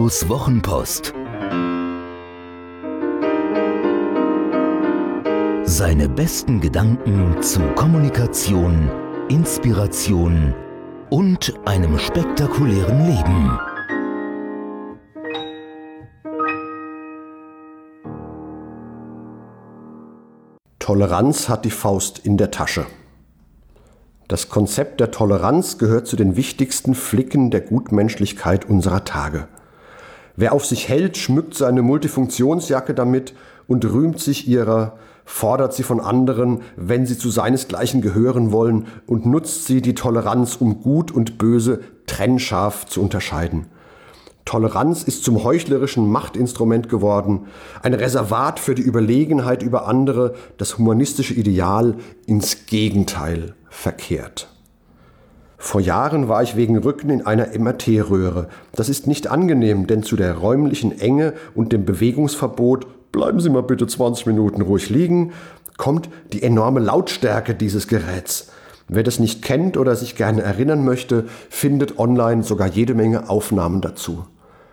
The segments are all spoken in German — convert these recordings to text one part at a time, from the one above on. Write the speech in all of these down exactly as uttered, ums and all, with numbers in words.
Markus Wochenpost. Seine besten Gedanken zu Kommunikation, Inspiration und einem spektakulären Leben. Toleranz hat die Faust in der Tasche. Das Konzept der Toleranz gehört zu den wichtigsten Flicken der Gutmenschlichkeit unserer Tage. Wer auf sich hält, schmückt seine Multifunktionsjacke damit und rühmt sich ihrer, fordert sie von anderen, wenn sie zu seinesgleichen gehören wollen, und nutzt sie, die Toleranz, um Gut und Böse trennscharf zu unterscheiden. Toleranz ist zum heuchlerischen Machtinstrument geworden, ein Reservat für die Überlegenheit über andere, das humanistische Ideal ins Gegenteil verkehrt. Vor Jahren war ich wegen Rücken in einer M R T-Röhre. Das ist nicht angenehm, denn zu der räumlichen Enge und dem Bewegungsverbot, bleiben Sie mal bitte zwanzig Minuten ruhig liegen, kommt die enorme Lautstärke dieses Geräts. Wer das nicht kennt oder sich gerne erinnern möchte, findet online sogar jede Menge Aufnahmen dazu.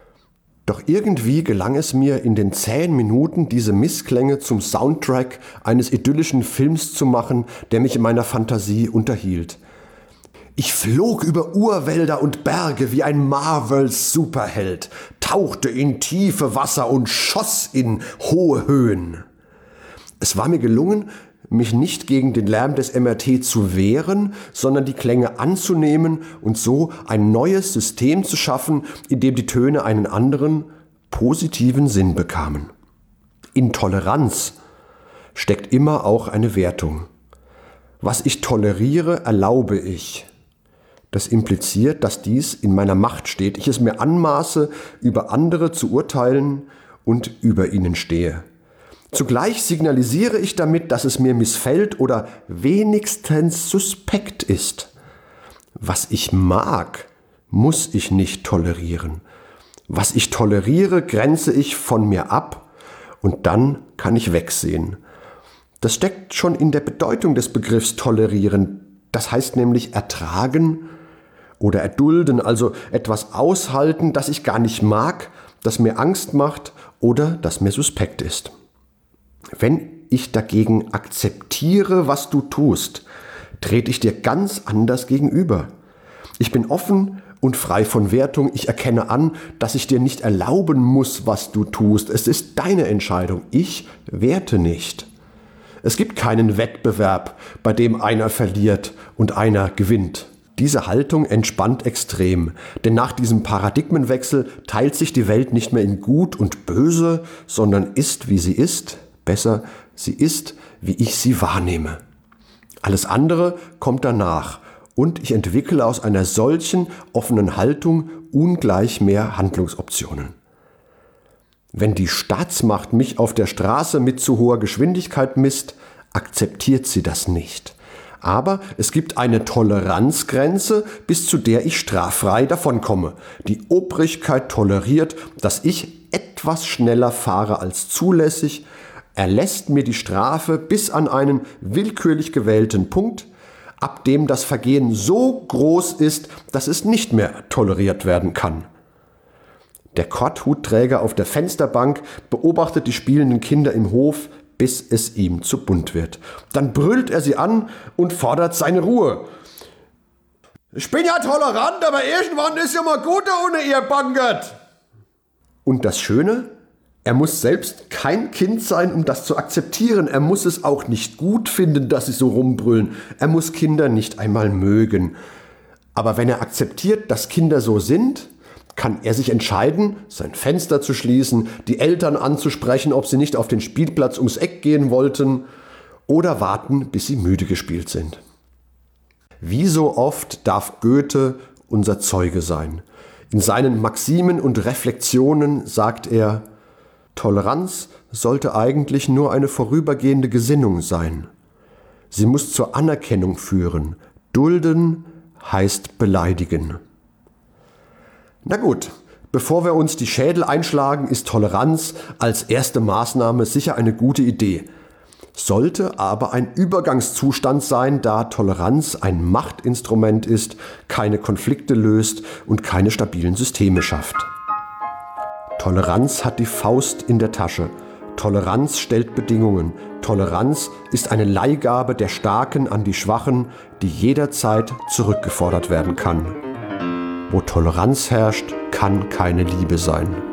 Doch irgendwie gelang es mir, in den zähen Minuten diese Missklänge zum Soundtrack eines idyllischen Films zu machen, der mich in meiner Fantasie unterhielt. Ich flog über Urwälder und Berge wie ein Marvel-Superheld, tauchte in tiefe Wasser und schoss in hohe Höhen. Es war mir gelungen, mich nicht gegen den Lärm des M R T zu wehren, sondern die Klänge anzunehmen und so ein neues System zu schaffen, in dem die Töne einen anderen, positiven Sinn bekamen. In Toleranz steckt immer auch eine Wertung. Was ich toleriere, erlaube ich. Das impliziert, dass dies in meiner Macht steht, ich es mir anmaße, über andere zu urteilen und über ihnen stehe. Zugleich signalisiere ich damit, dass es mir missfällt oder wenigstens suspekt ist. Was ich mag, muss ich nicht tolerieren. Was ich toleriere, grenze ich von mir ab und dann kann ich wegsehen. Das steckt schon in der Bedeutung des Begriffs tolerieren. Das heißt nämlich ertragen oder erdulden, also etwas aushalten, das ich gar nicht mag, das mir Angst macht oder das mir suspekt ist. Wenn ich dagegen akzeptiere, was du tust, trete ich dir ganz anders gegenüber. Ich bin offen und frei von Wertung. Ich erkenne an, dass ich dir nicht erlauben muss, was du tust. Es ist deine Entscheidung. Ich werte nicht. Es gibt keinen Wettbewerb, bei dem einer verliert und einer gewinnt. Diese Haltung entspannt extrem, denn nach diesem Paradigmenwechsel teilt sich die Welt nicht mehr in Gut und Böse, sondern ist, wie sie ist. Besser, sie ist, wie ich sie wahrnehme. Alles andere kommt danach und ich entwickle aus einer solchen offenen Haltung ungleich mehr Handlungsoptionen. Wenn die Staatsmacht mich auf der Straße mit zu hoher Geschwindigkeit misst, akzeptiert sie das nicht. Aber es gibt eine Toleranzgrenze, bis zu der ich straffrei davonkomme. Die Obrigkeit toleriert, dass ich etwas schneller fahre als zulässig, erlässt mir die Strafe bis an einen willkürlich gewählten Punkt, ab dem das Vergehen so groß ist, dass es nicht mehr toleriert werden kann. Der Korthutträger auf der Fensterbank beobachtet die spielenden Kinder im Hof, bis es ihm zu bunt wird. Dann brüllt er sie an und fordert seine Ruhe. Ich bin ja tolerant, aber irgendwann ist ja mal gut ohne ihr Bankert. Und das Schöne? Er muss selbst kein Kind sein, um das zu akzeptieren. Er muss es auch nicht gut finden, dass sie so rumbrüllen. Er muss Kinder nicht einmal mögen. Aber wenn er akzeptiert, dass Kinder so sind, kann er sich entscheiden, sein Fenster zu schließen, die Eltern anzusprechen, ob sie nicht auf den Spielplatz ums Eck gehen wollten oder warten, bis sie müde gespielt sind. Wie so oft darf Goethe unser Zeuge sein. In seinen Maximen und Reflexionen sagt er: Toleranz sollte eigentlich nur eine vorübergehende Gesinnung sein. Sie muss zur Anerkennung führen. Dulden heißt beleidigen. Na gut, bevor wir uns die Schädel einschlagen, ist Toleranz als erste Maßnahme sicher eine gute Idee. Sollte aber ein Übergangszustand sein, da Toleranz ein Machtinstrument ist, keine Konflikte löst und keine stabilen Systeme schafft. Toleranz hat die Faust in der Tasche. Toleranz stellt Bedingungen. Toleranz ist eine Leihgabe der Starken an die Schwachen, die jederzeit zurückgefordert werden kann. Wo Toleranz herrscht, kann keine Liebe sein.